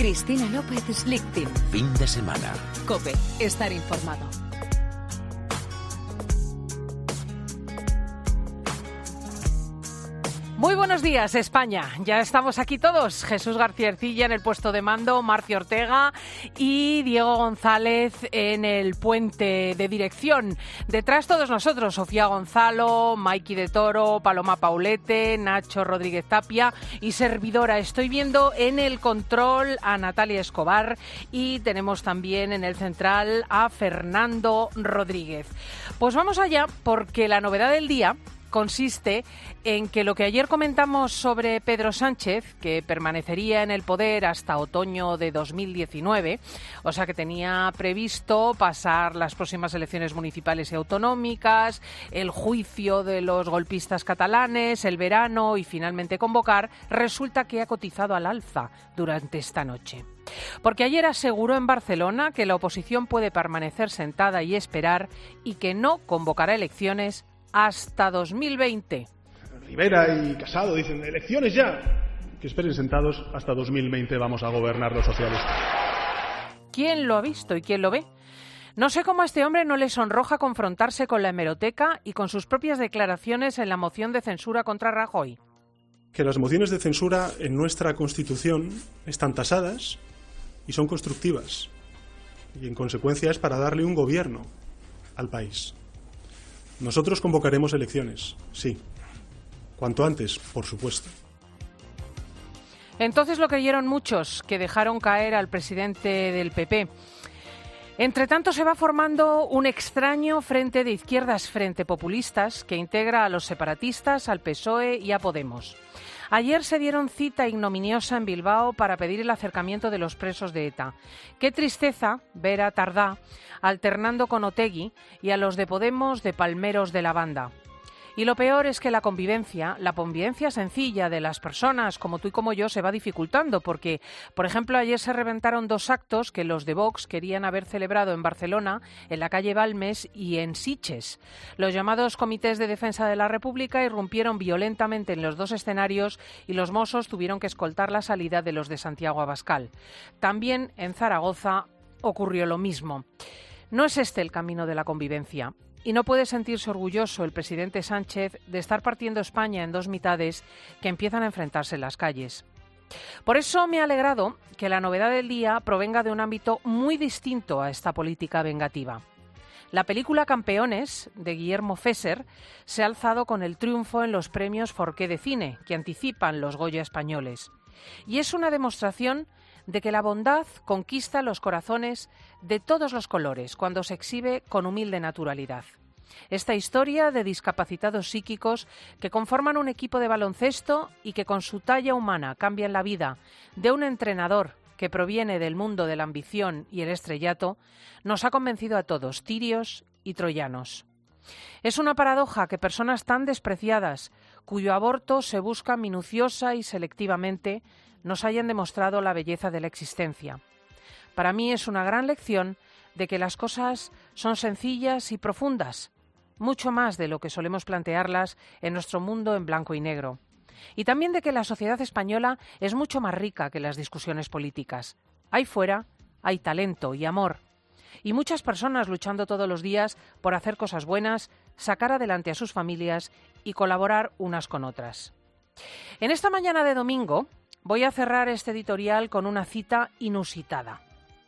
Cristina López Slichting. Fin de semana. COPE. Estar informado. Muy buenos días, España. Ya estamos aquí todos. Jesús García Ercilla en el puesto de mando, Marcio Ortega y Diego González en el puente de dirección. Detrás todos nosotros, Sofía Gonzalo, Maiki de Toro, Paloma Paulete, Nacho Rodríguez Tapia y servidora. Estoy viendo en el control a Natalia Escobar y tenemos también en el central a Fernando Rodríguez. Pues vamos allá, porque la novedad del día consiste en que lo que ayer comentamos sobre Pedro Sánchez, que permanecería en el poder hasta otoño de 2019, o sea que tenía previsto pasar las próximas elecciones municipales y autonómicas, el juicio de los golpistas catalanes, el verano y finalmente convocar, resulta que ha cotizado al alza durante esta noche. Porque ayer aseguró en Barcelona que la oposición puede permanecer sentada y esperar y que no convocará elecciones hasta 2020. Rivera y Casado dicen, elecciones ya. Que esperen sentados, hasta 2020 vamos a gobernar los socialistas. ¿Quién lo ha visto y quién lo ve? No sé cómo a este hombre no le sonroja confrontarse con la hemeroteca y con sus propias declaraciones en la moción de censura contra Rajoy. Que las mociones de censura en nuestra Constitución están tasadas y son constructivas. Y en consecuencia es para darle un gobierno al país. Nosotros convocaremos elecciones, sí. Cuanto antes, por supuesto. Entonces lo creyeron muchos, que dejaron caer al presidente del PP. Entre tanto se va formando un extraño frente de izquierdas frente populistas que integra a los separatistas, al PSOE y a Podemos. Ayer se dieron cita ignominiosa en Bilbao para pedir el acercamiento de los presos de ETA. Qué tristeza ver a Tardá alternando con Otegi y a los de Podemos de palmeros de la banda. Y lo peor es que la convivencia sencilla de las personas como tú y como yo se va dificultando porque, por ejemplo, ayer se reventaron dos actos que los de Vox querían haber celebrado en Barcelona, en la calle Balmes y en Sitges. Los llamados comités de defensa de la República irrumpieron violentamente en los dos escenarios y los Mossos tuvieron que escoltar la salida de los de Santiago Abascal. También en Zaragoza ocurrió lo mismo. No es este el camino de la convivencia. Y no puede sentirse orgulloso el presidente Sánchez de estar partiendo España en dos mitades que empiezan a enfrentarse en las calles. Por eso me ha alegrado que la novedad del día provenga de un ámbito muy distinto a esta política vengativa. La película Campeones, de Guillermo Fesser, se ha alzado con el triunfo en los premios Forqué de Cine, que anticipan los Goya españoles. Y es una demostración de que la bondad conquista los corazones de todos los colores cuando se exhibe con humilde naturalidad. Esta historia de discapacitados psíquicos que conforman un equipo de baloncesto y que con su talla humana cambian la vida de un entrenador que proviene del mundo de la ambición y el estrellato, nos ha convencido a todos, tirios y troyanos. Es una paradoja que personas tan despreciadas, cuyo aborto se busca minuciosa y selectivamente, nos hayan demostrado la belleza de la existencia. Para mí es una gran lección de que las cosas son sencillas y profundas, mucho más de lo que solemos plantearlas en nuestro mundo en blanco y negro. Y también de que la sociedad española es mucho más rica que las discusiones políticas. Ahí fuera hay talento y amor. Y muchas personas luchando todos los días por hacer cosas buenas, sacar adelante a sus familias y colaborar unas con otras. En esta mañana de domingo voy a cerrar este editorial con una cita inusitada.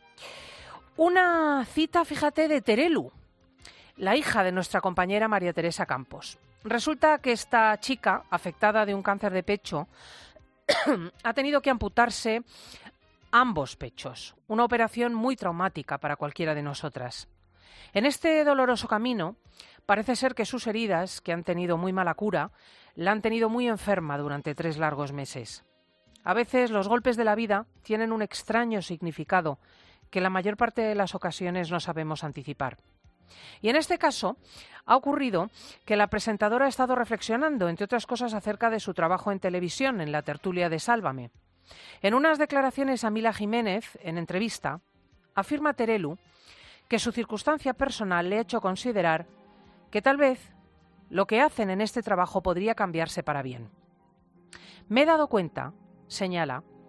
Una cita, fíjate, de Terelu, la hija de nuestra compañera María Teresa Campos. Resulta que esta chica, afectada de un cáncer de pecho, ha tenido que amputarse ambos pechos, una operación muy traumática para cualquiera de nosotras. En este doloroso camino, parece ser que sus heridas, que han tenido muy mala cura, la han tenido muy enferma durante 3 largos meses. A veces los golpes de la vida tienen un extraño significado que la mayor parte de las ocasiones no sabemos anticipar. Y en este caso ha ocurrido que la presentadora ha estado reflexionando, entre otras cosas, acerca de su trabajo en televisión, en la tertulia de Sálvame. En unas declaraciones a Mila Jiménez, en entrevista, afirma Terelu que su circunstancia personal le ha hecho considerar que tal vez lo que hacen en este trabajo podría cambiarse para bien. Me he dado cuenta, señala,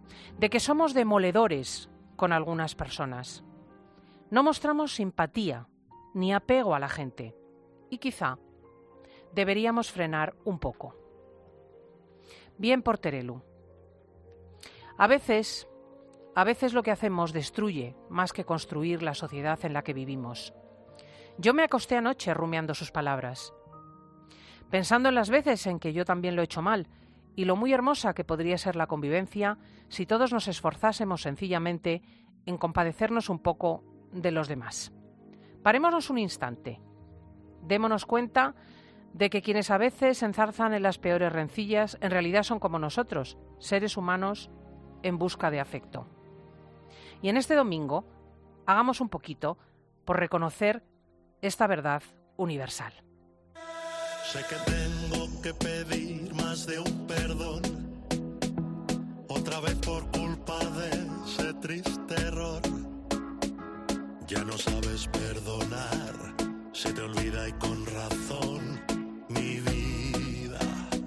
de que somos demoledores con algunas personas. No mostramos simpatía ni apego a la gente y quizá deberíamos frenar un poco. Bien por Terelu. A veces lo que hacemos destruye más que construir la sociedad en la que vivimos. Yo me acosté anoche rumiando sus palabras, pensando en las veces en que yo también lo he hecho mal y lo muy hermosa que podría ser la convivencia si todos nos esforzásemos sencillamente en compadecernos un poco de los demás. Parémonos un instante. Démonos cuenta de que quienes a veces se enzarzan en las peores rencillas en realidad son como nosotros, seres humanos en busca de afecto. Y en este domingo hagamos un poquito por reconocer esta verdad universal. Sé que tengo que pedir más de un perdón, otra vez por culpa de ese triste error. Ya no sabes perdonar, se te olvida y con razón, mi vida.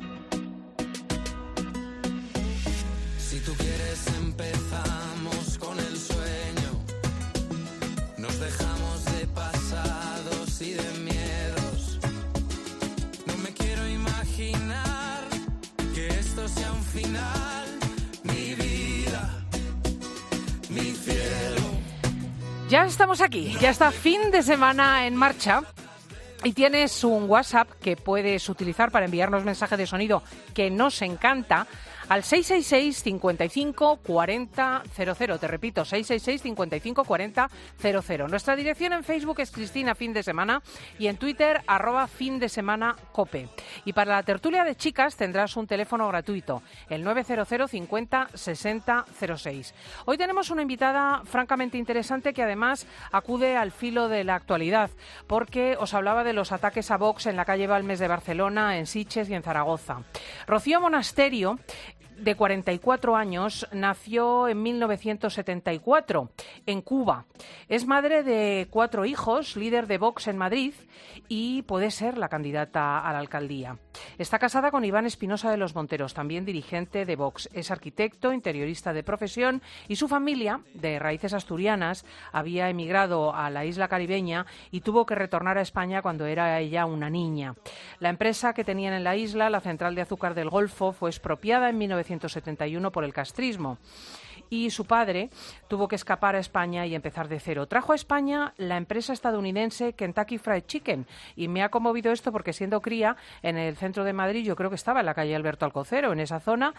Si tú quieres empezamos con el sueño, nos dejamos de pasados y de miedos. No me quiero imaginar que esto sea un final, mi vida, mi cielo. Ya estamos aquí, ya está fin de semana en marcha y tienes un WhatsApp que puedes utilizar para enviarnos mensajes de sonido que nos encanta al 666 55 40 00. Te repito, 666 55 40 00. Nuestra dirección en Facebook es Cristina Fin de Semana y en Twitter @findesemanacope. Y para la tertulia de chicas tendrás un teléfono gratuito, el 900 50 60 06. Hoy tenemos una invitada francamente interesante que además acude al filo de la actualidad, porque os hablaba de los ataques a Vox en la calle Balmes de Barcelona, en Sitges y en Zaragoza. Rocío Monasterio, de 44 años, nació en 1974 en Cuba. Es madre de 4 hijos, líder de Vox en Madrid y puede ser la candidata a la alcaldía. Está casada con Iván Espinosa de los Monteros, también dirigente de Vox. Es arquitecto, interiorista de profesión y su familia, de raíces asturianas, había emigrado a la isla caribeña y tuvo que retornar a España cuando era ella una niña. La empresa que tenían en la isla, la Central de Azúcar del Golfo, fue expropiada en 1971 por el castrismo. Y su padre tuvo que escapar a España y empezar de cero. Trajo a España la empresa estadounidense Kentucky Fried Chicken y me ha conmovido esto porque siendo cría en el centro de Madrid, yo creo que estaba en la calle Alberto Alcocero, en esa zona,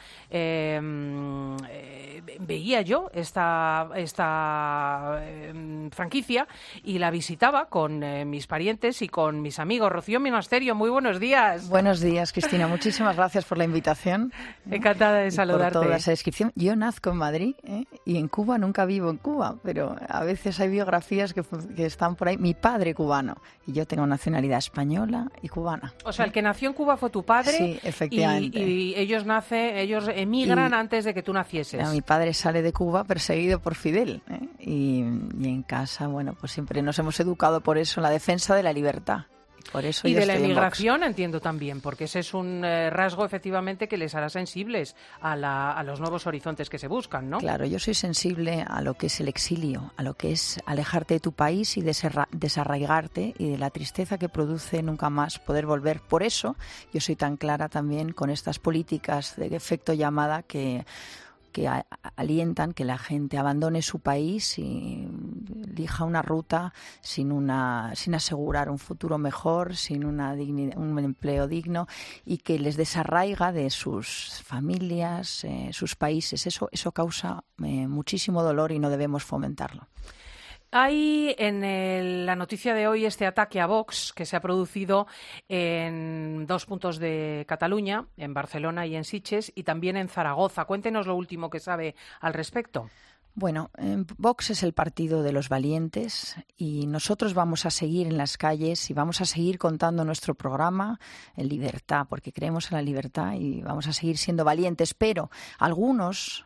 veía yo esta franquicia y la visitaba con mis parientes y con mis amigos. Rocío Monasterio, muy buenos días. Buenos días, Cristina. Muchísimas gracias por la invitación. Encantada de saludarte. Por toda esa descripción. Yo nazco en Madrid, y en Cuba nunca vivo en Cuba, pero a veces hay biografías que están por ahí. Mi padre cubano y yo tengo nacionalidad española y cubana. O sea, el que nació en Cuba fue tu padre. Sí, efectivamente. Y ellos emigran antes de que tú nacieses. Mi padre sale de Cuba perseguido por Fidel, y en casa, bueno, pues siempre nos hemos educado por eso, en la defensa de la libertad. Por eso y yo de la estoy emigración entiendo también, porque ese es un rasgo efectivamente que les hará sensibles a los nuevos horizontes que se buscan, ¿no? Claro, yo soy sensible a lo que es el exilio, a lo que es alejarte de tu país y desarraigarte y de la tristeza que produce nunca más poder volver. Por eso yo soy tan clara también con estas políticas de efecto llamada que alientan que la gente abandone su país y elija una ruta sin asegurar un futuro mejor, sin un empleo digno y que les desarraiga de sus familias, sus países. Eso causa muchísimo dolor y no debemos fomentarlo. Hay en la noticia de hoy este ataque a Vox que se ha producido en 2 puntos de Cataluña, en Barcelona y en Sitges, y también en Zaragoza. Cuéntenos lo último que sabe al respecto. Bueno, Vox es el partido de los valientes y nosotros vamos a seguir en las calles y vamos a seguir contando nuestro programa en libertad, porque creemos en la libertad y vamos a seguir siendo valientes, pero algunos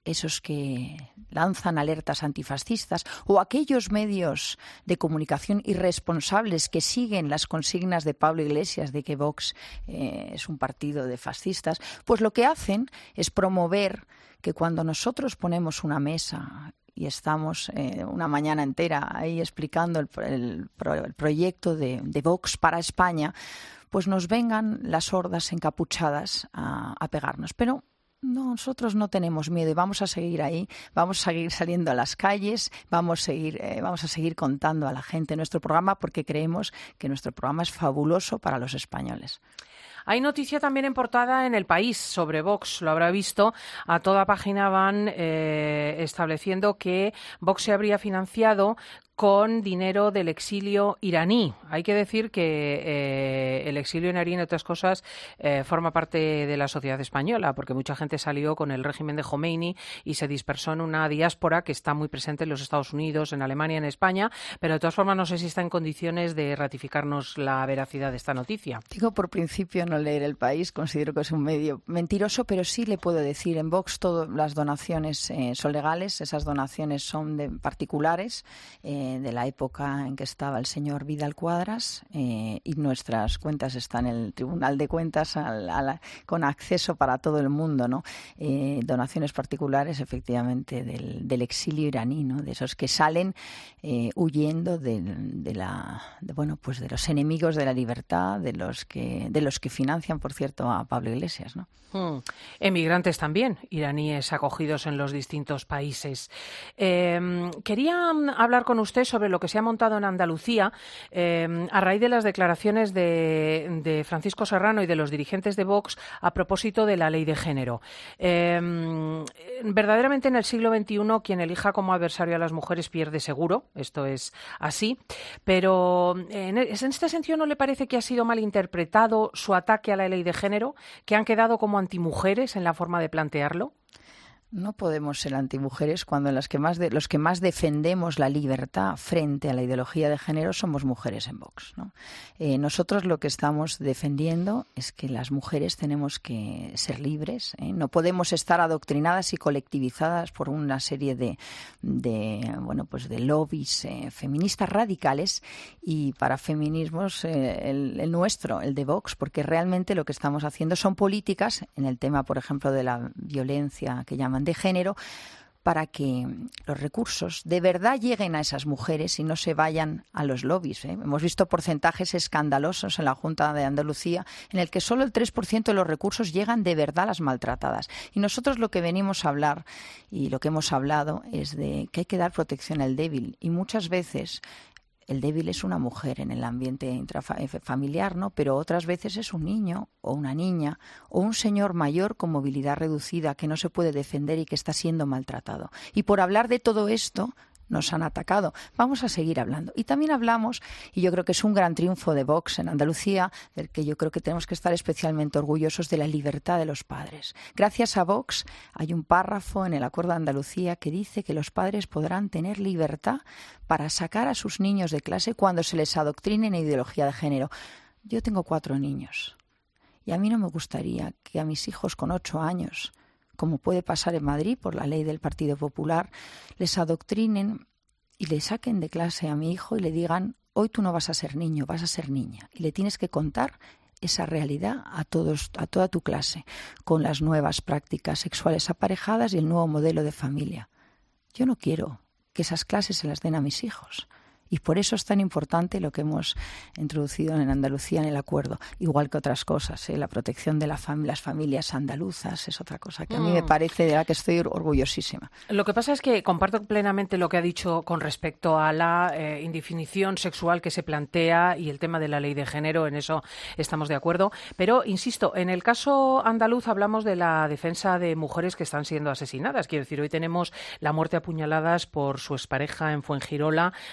esos que lanzan alertas antifascistas o aquellos medios de comunicación irresponsables que siguen las consignas de Pablo Iglesias de que Vox es un partido de fascistas, pues lo que hacen es promover que cuando nosotros ponemos una mesa y estamos una mañana entera ahí explicando el proyecto de Vox para España, pues nos vengan las hordas encapuchadas a pegarnos. Pero no, nosotros no tenemos miedo y vamos a seguir ahí, vamos a seguir saliendo a las calles, vamos a seguir contando a la gente nuestro programa porque creemos que nuestro programa es fabuloso para los españoles. Hay noticia también en portada en El País sobre Vox, lo habrá visto. A toda página van estableciendo que Vox se habría financiado con dinero del exilio iraní. Hay que decir que el exilio iraní, entre otras cosas, forma parte de la sociedad española, porque mucha gente salió con el régimen de Khomeini y se dispersó en una diáspora que está muy presente en los Estados Unidos, en Alemania, en España, pero de todas formas no sé si está en condiciones de ratificarnos la veracidad de esta noticia. Digo, por principio no leer El País, considero que es un medio mentiroso, pero sí le puedo decir, en Vox todas las donaciones son legales, esas donaciones son de particulares, de la época en que estaba el señor Vidal Quadras, y nuestras cuentas están en el Tribunal de Cuentas con acceso para todo el mundo, ¿no? Donaciones particulares, efectivamente, del exilio iraní, ¿no? De esos que salen huyendo de los enemigos de la libertad, de los que financian, por cierto, a Pablo Iglesias, ¿no? Emigrantes también, iraníes acogidos en los distintos países. Quería hablar con usted sobre lo que se ha montado en Andalucía a raíz de las declaraciones de Francisco Serrano y de los dirigentes de Vox a propósito de la ley de género. Verdaderamente en el siglo XXI quien elija como adversario a las mujeres pierde seguro, esto es así, pero en este sentido ¿no le parece que ha sido malinterpretado su ataque a la ley de género, que han quedado como antimujeres en la forma de plantearlo? No podemos ser antimujeres cuando los que más defendemos la libertad frente a la ideología de género somos mujeres en Vox, ¿no? Nosotros lo que estamos defendiendo es que las mujeres tenemos que ser libres, ¿eh? No podemos estar adoctrinadas y colectivizadas por una serie de lobbies feministas radicales, y para feminismos el nuestro, el de Vox, porque realmente lo que estamos haciendo son políticas en el tema, por ejemplo, de la violencia que llaman de género, para que los recursos de verdad lleguen a esas mujeres y no se vayan a los lobbies, ¿eh? Hemos visto porcentajes escandalosos en la Junta de Andalucía en el que solo el 3% de los recursos llegan de verdad a las maltratadas. Y nosotros lo que venimos a hablar y lo que hemos hablado es de que hay que dar protección al débil, y muchas veces el débil es una mujer en el ambiente intrafamiliar, ¿no? Pero otras veces es un niño o una niña o un señor mayor con movilidad reducida que no se puede defender y que está siendo maltratado. Y por hablar de todo esto nos han atacado. Vamos a seguir hablando. Y también hablamos, y yo creo que es un gran triunfo de Vox en Andalucía, del que yo creo que tenemos que estar especialmente orgullosos, de la libertad de los padres. Gracias a Vox hay un párrafo en el Acuerdo de Andalucía que dice que los padres podrán tener libertad para sacar a sus niños de clase cuando se les adoctrine en ideología de género. Yo tengo 4 niños y a mí no me gustaría que a mis hijos con 8 años, como puede pasar en Madrid por la ley del Partido Popular, les adoctrinen y le saquen de clase a mi hijo y le digan: hoy tú no vas a ser niño, vas a ser niña. Y le tienes que contar esa realidad a toda tu clase, con las nuevas prácticas sexuales aparejadas y el nuevo modelo de familia. Yo no quiero que esas clases se las den a mis hijos. Y por eso es tan importante lo que hemos introducido en Andalucía en el acuerdo, igual que otras cosas, ¿eh? La protección de las familias andaluzas es otra cosa que a mí me parece, de la que estoy orgullosísima. Lo que pasa es que comparto plenamente lo que ha dicho con respecto a la indefinición sexual que se plantea y el tema de la ley de género, en eso estamos de acuerdo, pero insisto, en el caso andaluz hablamos de la defensa de mujeres que están siendo asesinadas. Quiero decir, hoy tenemos la muerte a puñaladas por su expareja en Fuengirola de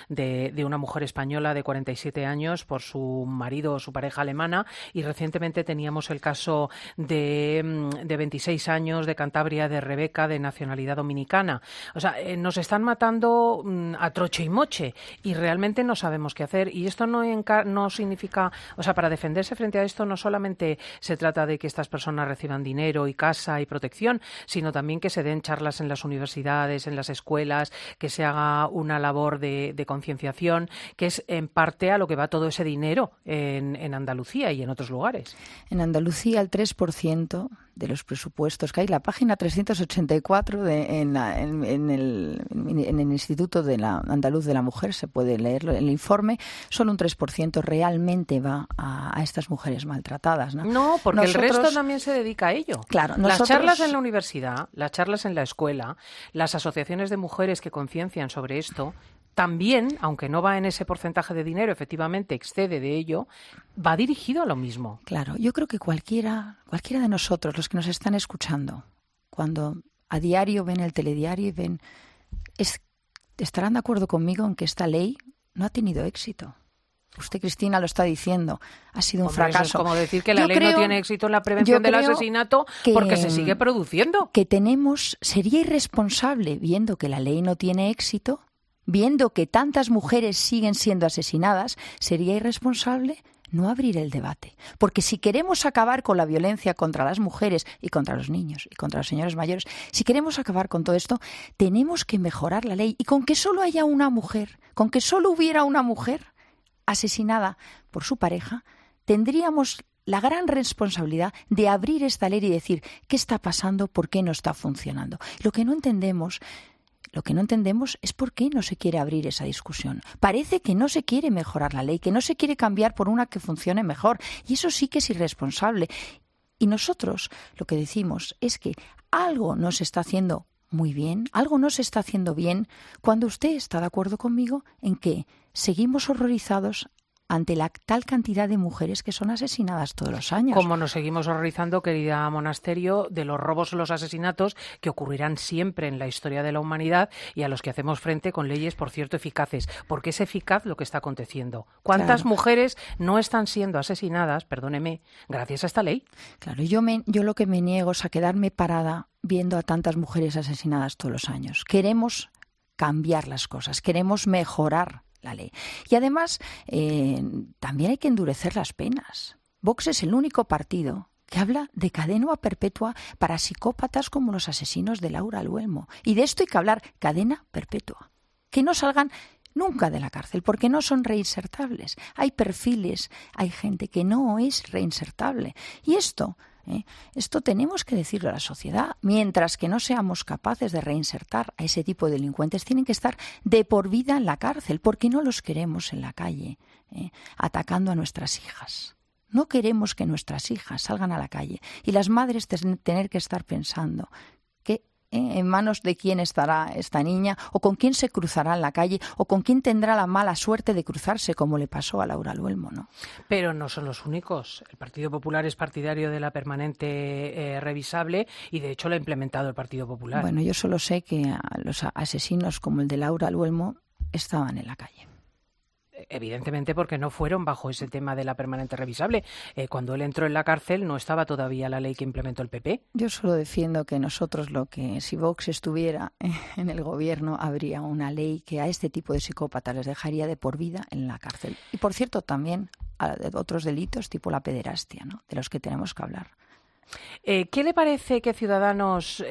de una mujer española de 47 años por su marido o su pareja alemana, y recientemente teníamos el caso de 26 años de Cantabria, de Rebeca, de nacionalidad dominicana. O sea, nos están matando a troche y moche y realmente no sabemos qué hacer. Y esto no significa, o sea, para defenderse frente a esto no solamente se trata de que estas personas reciban dinero y casa y protección, sino también que se den charlas en las universidades, en las escuelas, que se haga una labor de concienciación, que es en parte a lo que va todo ese dinero en Andalucía y en otros lugares. En Andalucía el 3% de los presupuestos que hay, la página 384 en el Instituto Andaluz de la Mujer, se puede leerlo, el informe, solo un 3% realmente va a estas mujeres maltratadas, ¿no? No, porque el resto también se dedica a ello. Claro, las charlas en la universidad, las charlas en la escuela, las asociaciones de mujeres que conciencian sobre esto, también, aunque no va en ese porcentaje de dinero, efectivamente excede de ello, va dirigido a lo mismo. Claro, yo creo que cualquiera de nosotros, los que nos están escuchando, cuando a diario ven el telediario y ven, estarán de acuerdo conmigo en que esta ley no ha tenido éxito. Usted, Cristina, lo está diciendo. Ha sido un fracaso. Eso es como decir que la ley no tiene éxito en la prevención del asesinato porque se sigue produciendo. Sería irresponsable, viendo que la ley no tiene éxito, viendo que tantas mujeres siguen siendo asesinadas, sería irresponsable no abrir el debate. Porque si queremos acabar con la violencia contra las mujeres y contra los niños y contra los señores mayores, si queremos acabar con todo esto, tenemos que mejorar la ley. Y con que solo haya una mujer, con que solo hubiera una mujer asesinada por su pareja, tendríamos la gran responsabilidad de abrir esta ley y decir qué está pasando, por qué no está funcionando. Lo que no entendemos es por qué no se quiere abrir esa discusión. Parece que no se quiere mejorar la ley, que no se quiere cambiar por una que funcione mejor. Y eso sí que es irresponsable. Y nosotros lo que decimos es que algo no se está haciendo muy bien, algo no se está haciendo bien, cuando usted está de acuerdo conmigo en que seguimos horrorizados ante la tal cantidad de mujeres que son asesinadas todos los años. Como nos seguimos horrorizando, querida Monasterio, de los robos o los asesinatos que ocurrirán siempre en la historia de la humanidad y a los que hacemos frente con leyes, por cierto, eficaces. Porque es eficaz lo que está aconteciendo. ¿Cuántas mujeres no están siendo asesinadas, perdóneme, gracias a esta ley? Claro, yo lo que me niego es a quedarme parada viendo a tantas mujeres asesinadas todos los años. Queremos cambiar las cosas, queremos mejorar la ley. Y además, también hay que endurecer las penas. Vox es el único partido que habla de cadena perpetua para psicópatas como los asesinos de Laura Luelmo. Y de esto hay que hablar, cadena perpetua. Que no salgan nunca de la cárcel, porque no son reinsertables. Hay perfiles, hay gente que no es reinsertable. Y esto tenemos que decirlo a la sociedad. Mientras que no seamos capaces de reinsertar a ese tipo de delincuentes, tienen que estar de por vida en la cárcel, porque no los queremos en la calle, atacando a nuestras hijas. No queremos que nuestras hijas salgan a la calle y las madres tener que estar pensando que en manos de quién estará esta niña, o con quién se cruzará en la calle, o con quién tendrá la mala suerte de cruzarse, como le pasó a Laura Luelmo, ¿no? Pero no son los únicos. El Partido Popular es partidario de la permanente revisable y, de hecho, lo ha implementado el Partido Popular. Bueno, yo solo sé que los asesinos como el de Laura Luelmo estaban en la calle. Evidentemente, porque no fueron bajo ese tema de la permanente revisable. Cuando él entró en la cárcel no estaba todavía la ley que implementó el PP. Yo solo defiendo que nosotros, si Vox estuviera en el gobierno, habría una ley que a este tipo de psicópatas les dejaría de por vida en la cárcel. Y, por cierto, también a otros delitos tipo la pederastia, ¿no?, de los que tenemos que hablar. ¿Qué le parece que Ciudadanos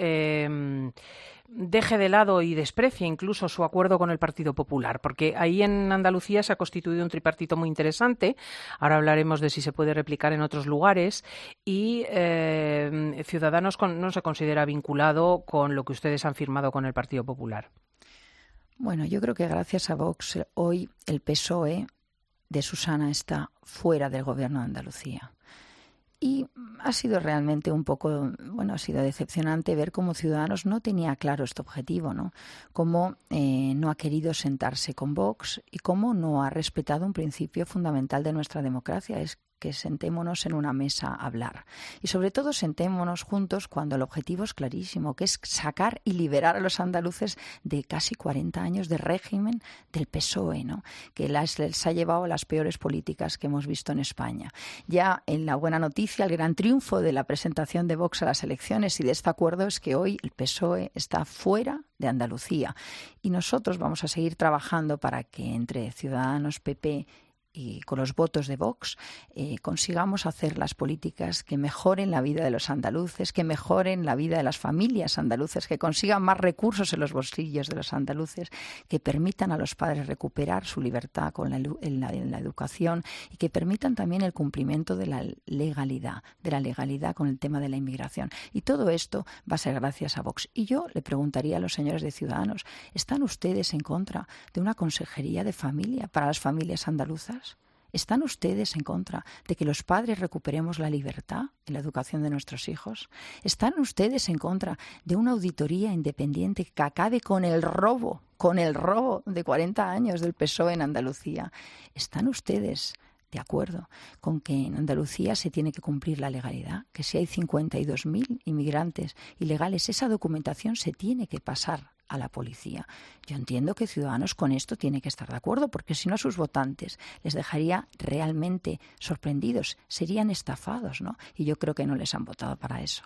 deje de lado y desprecie incluso su acuerdo con el Partido Popular? Porque ahí en Andalucía se ha constituido un tripartito muy interesante. Ahora hablaremos de si se puede replicar en otros lugares. Y Ciudadanos no se considera vinculado con lo que ustedes han firmado con el Partido Popular. Bueno, yo creo que gracias a Vox hoy el PSOE de Susana está fuera del gobierno de Andalucía. Y ha sido realmente ha sido decepcionante ver cómo Ciudadanos no tenía claro este objetivo, ¿no? Cómo no ha querido sentarse con Vox y cómo no ha respetado un principio fundamental de nuestra democracia, es que sentémonos en una mesa a hablar. Y sobre todo sentémonos juntos cuando el objetivo es clarísimo, que es sacar y liberar a los andaluces de casi 40 años de régimen del PSOE, ¿no? Que les ha llevado a las peores políticas que hemos visto en España. Ya en la buena noticia, el gran triunfo de la presentación de Vox a las elecciones y de este acuerdo es que hoy el PSOE está fuera de Andalucía. Y nosotros vamos a seguir trabajando para que entre Ciudadanos, PP y con los votos de Vox consigamos hacer las políticas que mejoren la vida de los andaluces, que mejoren la vida de las familias andaluces, que consigan más recursos en los bolsillos de los andaluces, que permitan a los padres recuperar su libertad en la educación y que permitan también el cumplimiento de la legalidad con el tema de la inmigración. Y todo esto va a ser gracias a Vox. Y yo le preguntaría a los señores de Ciudadanos, ¿están ustedes en contra de una consejería de familia para las familias andaluzas? ¿Están ustedes en contra de que los padres recuperemos la libertad en la educación de nuestros hijos? ¿Están ustedes en contra de una auditoría independiente que acabe con el robo de 40 años del PSOE en Andalucía? ¿Están ustedes de acuerdo con que en Andalucía se tiene que cumplir la legalidad? Que si hay 52.000 inmigrantes ilegales, esa documentación se tiene que pasar a la policía. Yo entiendo que Ciudadanos con esto tiene que estar de acuerdo, porque si no a sus votantes les dejaría realmente sorprendidos, serían estafados, ¿no? Y yo creo que no les han votado para eso.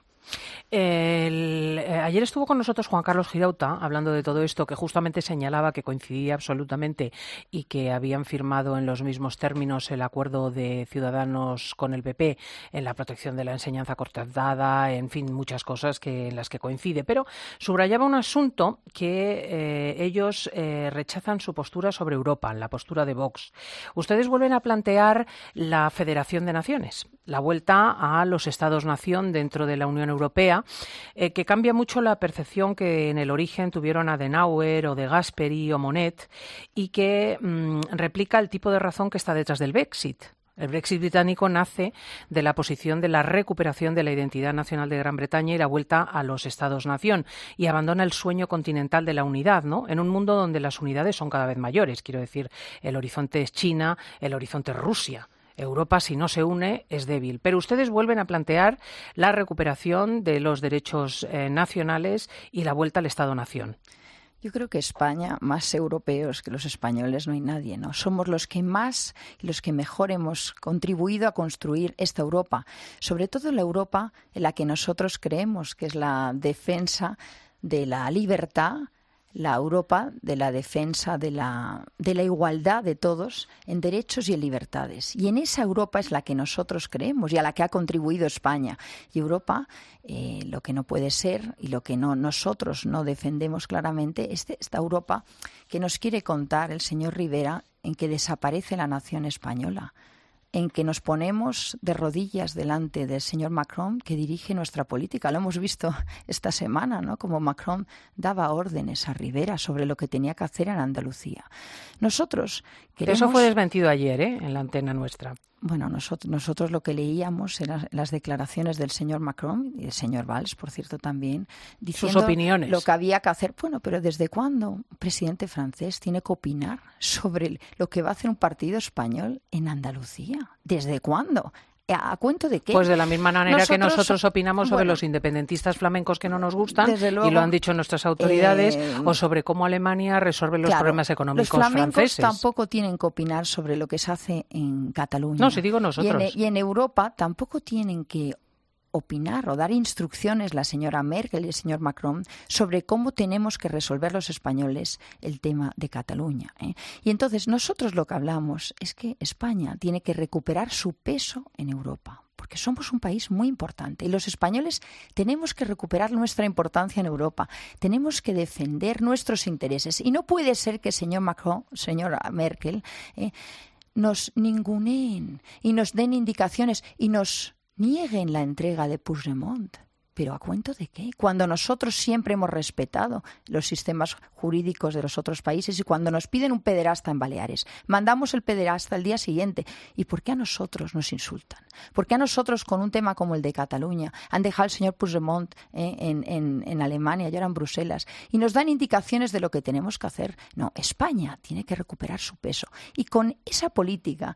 Ayer estuvo con nosotros Juan Carlos Girauta hablando de todo esto, que justamente señalaba que coincidía absolutamente y que habían firmado en los mismos términos el acuerdo de Ciudadanos con el PP en la protección de la enseñanza concertada, en fin, muchas cosas en las que coincide. Pero subrayaba un asunto que ellos rechazan su postura sobre Europa, la postura de Vox. Ustedes vuelven a plantear la Federación de Naciones, la vuelta a los Estados-nación dentro de la Unión Europea, que cambia mucho la percepción que en el origen tuvieron Adenauer o de Gasperi o Monnet y que replica el tipo de razón que está detrás del Brexit. El Brexit británico nace de la posición de la recuperación de la identidad nacional de Gran Bretaña y la vuelta a los Estados-nación, y abandona el sueño continental de la unidad, ¿no? En un mundo donde las unidades son cada vez mayores. Quiero decir, el horizonte es China, el horizonte es Rusia. Europa, si no se une, es débil. Pero ustedes vuelven a plantear la recuperación de los derechos nacionales y la vuelta al Estado-nación. Yo creo que España, más europeos que los españoles, no hay nadie, ¿no? Somos los que más y los que mejor hemos contribuido a construir esta Europa. Sobre todo la Europa en la que nosotros creemos, que es la defensa de la libertad, la Europa de la defensa de la igualdad de todos en derechos y en libertades. Y en esa Europa es la que nosotros creemos y a la que ha contribuido España. Y Europa, lo que no puede ser y lo que nosotros no defendemos claramente, es esta Europa que nos quiere contar el señor Rivera, en que desaparece la nación española, en que nos ponemos de rodillas delante del señor Macron, que dirige nuestra política. Lo hemos visto esta semana, ¿no? Como Macron daba órdenes a Rivera sobre lo que tenía que hacer en Andalucía. Nosotros queremos... Eso fue desmentido ayer, en la antena nuestra. Bueno, nosotros lo que leíamos eran las declaraciones del señor Macron y del señor Valls, por cierto, también, diciendo sus opiniones, lo que había que hacer. Bueno, pero ¿desde cuándo un presidente francés tiene que opinar sobre lo que va a hacer un partido español en Andalucía? ¿Desde cuándo? ¿A cuento de qué? Pues de la misma manera que nosotros opinamos sobre los independentistas flamencos que no nos gustan, luego, y lo han dicho nuestras autoridades, o sobre cómo Alemania resuelve los problemas económicos franceses. Los flamencos tampoco tienen que opinar sobre lo que se hace en Cataluña. No, si digo nosotros. Y en Europa tampoco tienen que opinar o dar instrucciones la señora Merkel y el señor Macron sobre cómo tenemos que resolver los españoles el tema de Cataluña, ¿eh? Y entonces nosotros lo que hablamos es que España tiene que recuperar su peso en Europa, porque somos un país muy importante y los españoles tenemos que recuperar nuestra importancia en Europa, tenemos que defender nuestros intereses y no puede ser que señor Macron, señora Merkel, nos ninguneen y nos den indicaciones y nos nieguen la entrega de Puigdemont. ¿Pero a cuento de qué? Cuando nosotros siempre hemos respetado los sistemas jurídicos de los otros países y cuando nos piden un pederasta en Baleares, mandamos el pederasta al día siguiente. ¿Y por qué a nosotros nos insultan? ¿Por qué a nosotros con un tema como el de Cataluña han dejado al señor Puigdemont en Alemania y ahora en Bruselas y nos dan indicaciones de lo que tenemos que hacer? No, España tiene que recuperar su peso. Y con esa política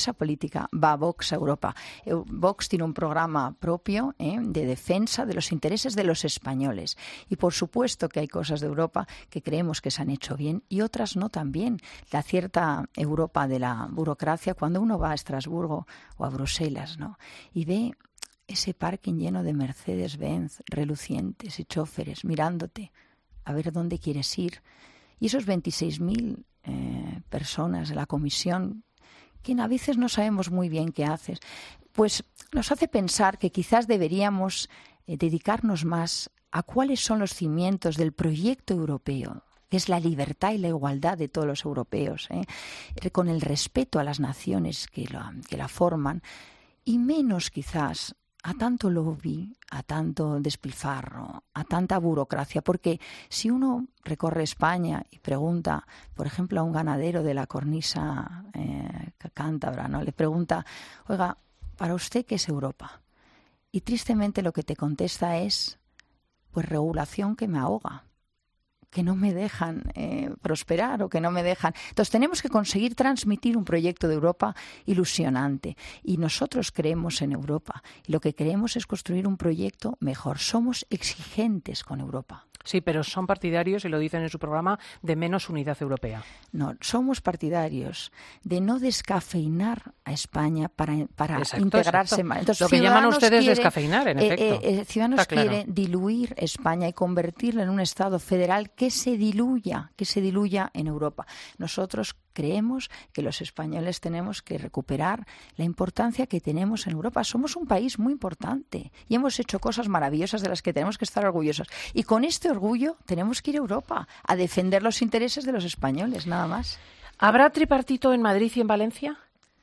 va Vox a Europa. Vox tiene un programa propio de defensa de los intereses de los españoles. Y por supuesto que hay cosas de Europa que creemos que se han hecho bien y otras no tan bien. La cierta Europa de la burocracia, cuando uno va a Estrasburgo o a Bruselas, ¿no?, y ve ese parking lleno de Mercedes-Benz relucientes y choferes mirándote a ver dónde quieres ir. Y esos 26.000 personas de la comisión, que a veces no sabemos muy bien qué haces, pues nos hace pensar que quizás deberíamos dedicarnos más a cuáles son los cimientos del proyecto europeo, que es la libertad y la igualdad de todos los europeos, con el respeto a las naciones que la forman, y menos quizás a tanto lobby, a tanto despilfarro, a tanta burocracia. Porque si uno recorre España y pregunta, por ejemplo, a un ganadero de la cornisa cántabra, ¿no?, le pregunta, oiga, ¿para usted qué es Europa? Y tristemente lo que te contesta es, pues regulación que me ahoga, que no me dejan prosperar o que no me dejan. Entonces tenemos que conseguir transmitir un proyecto de Europa ilusionante. Y nosotros creemos en Europa. Y lo que queremos es construir un proyecto mejor. Somos exigentes con Europa. Sí, pero son partidarios, y lo dicen en su programa, de menos unidad europea. No, somos partidarios de no descafeinar a España para integrarse más. Entonces, lo que llaman ustedes descafeinar, en efecto. Ciudadanos quiere diluir España y convertirla en un Estado federal que se diluya en Europa. Nosotros creemos que los españoles tenemos que recuperar la importancia que tenemos en Europa. Somos un país muy importante y hemos hecho cosas maravillosas de las que tenemos que estar orgullosos. Y con este orgullo tenemos que ir a Europa a defender los intereses de los españoles, nada más. ¿Habrá tripartito en Madrid y en Valencia?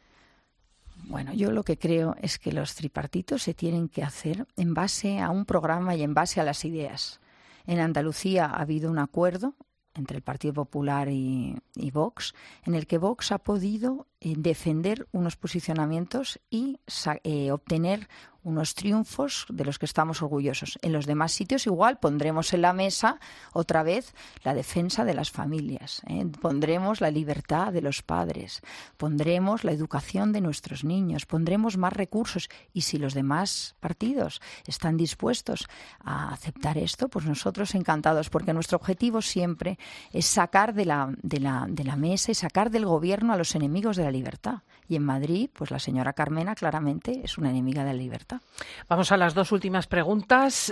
Bueno, yo lo que creo es que los tripartitos se tienen que hacer en base a un programa y en base a las ideas. En Andalucía ha habido un acuerdo entre el Partido Popular y Vox, en el que Vox ha podido defender unos posicionamientos y obtener unos triunfos de los que estamos orgullosos. En los demás sitios igual pondremos en la mesa otra vez la defensa de las familias, pondremos la libertad de los padres, pondremos la educación de nuestros niños, pondremos más recursos. Y si los demás partidos están dispuestos a aceptar esto, pues nosotros encantados, porque nuestro objetivo siempre es sacar de la mesa y sacar del gobierno a los enemigos de la libertad. Y en Madrid, pues la señora Carmena claramente es una enemiga de la libertad. Vamos a las dos últimas preguntas.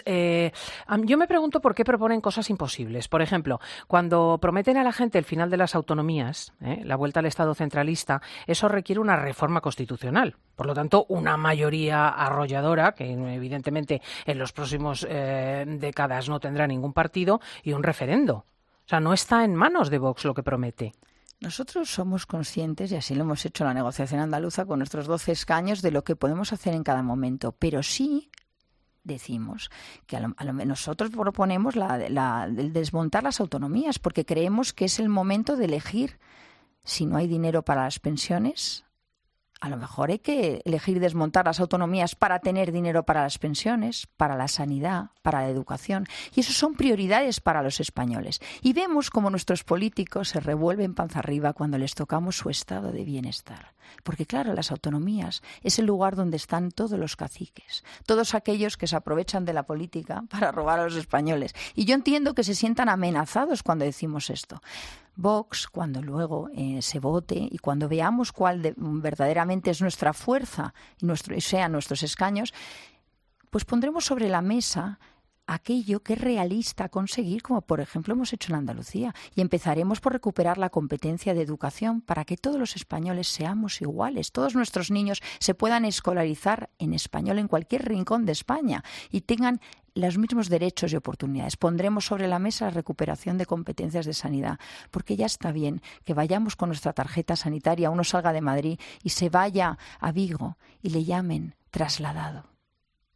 Yo me pregunto por qué proponen cosas imposibles. Por ejemplo, cuando prometen a la gente el final de las autonomías, la vuelta al Estado centralista, eso requiere una reforma constitucional. Por lo tanto, una mayoría arrolladora, que evidentemente en los próximos décadas no tendrá ningún partido, y un referendo. O sea, no está en manos de Vox lo que promete. Nosotros somos conscientes, y así lo hemos hecho en la negociación andaluza con nuestros 12 escaños, de lo que podemos hacer en cada momento. Pero sí decimos que nosotros proponemos el desmontar las autonomías, porque creemos que es el momento de elegir. Si no hay dinero para las pensiones, a lo mejor hay que elegir desmontar las autonomías para tener dinero para las pensiones, para la sanidad, para la educación. Y eso son prioridades para los españoles. Y vemos cómo nuestros políticos se revuelven panza arriba cuando les tocamos su estado de bienestar. Porque, claro, las autonomías es el lugar donde están todos los caciques, todos aquellos que se aprovechan de la política para robar a los españoles. Y yo entiendo que se sientan amenazados cuando decimos esto. Vox, cuando luego se vote y cuando veamos cuál verdaderamente es nuestra fuerza y sean nuestros escaños, pues pondremos sobre la mesa aquello que es realista conseguir, como por ejemplo hemos hecho en Andalucía, y empezaremos por recuperar la competencia de educación para que todos los españoles seamos iguales, todos nuestros niños se puedan escolarizar en español en cualquier rincón de España y tengan los mismos derechos y oportunidades. Pondremos sobre la mesa la recuperación de competencias de sanidad, porque ya está bien que vayamos con nuestra tarjeta sanitaria, uno salga de Madrid y se vaya a Vigo y le llamen trasladado.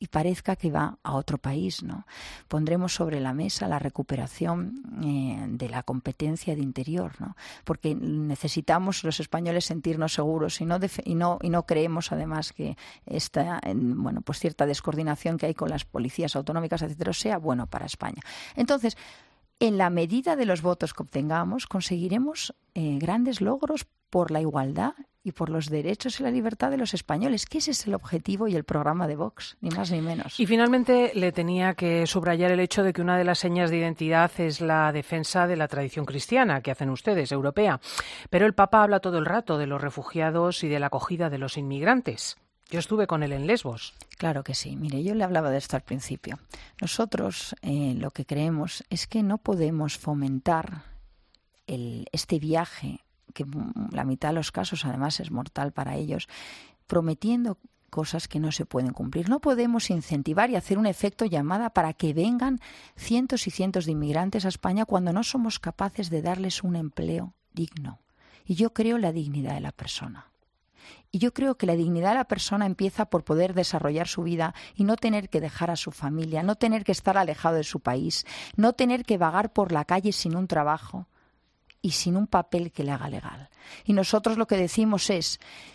y parezca que va a otro país, ¿no? Pondremos sobre la mesa la recuperación de la competencia de interior, ¿no? Porque necesitamos los españoles sentirnos seguros y no creemos además que esta pues cierta descoordinación que hay con las policías autonómicas, etcétera, sea bueno para España. Entonces, en la medida de los votos que obtengamos, conseguiremos grandes logros por la igualdad y por los derechos y la libertad de los españoles, que ese es el objetivo y el programa de Vox, ni más ni menos. Y finalmente le tenía que subrayar el hecho de que una de las señas de identidad es la defensa de la tradición cristiana que hacen ustedes, europea. Pero el Papa habla todo el rato de los refugiados y de la acogida de los inmigrantes. Yo estuve con él en Lesbos. Claro que sí. Mire, yo le hablaba de esto al principio. Nosotros lo que creemos es que no podemos fomentar este viaje, que la mitad de los casos además es mortal para ellos, prometiendo cosas que no se pueden cumplir. No podemos incentivar y hacer un efecto llamada para que vengan cientos y cientos de inmigrantes a España cuando no somos capaces de darles un empleo digno. Y yo creo en la dignidad de la persona. Y yo creo que la dignidad de la persona empieza por poder desarrollar su vida y no tener que dejar a su familia, no tener que estar alejado de su país, no tener que vagar por la calle sin un trabajo y sin un papel que le haga legal. Y nosotros lo que decimos es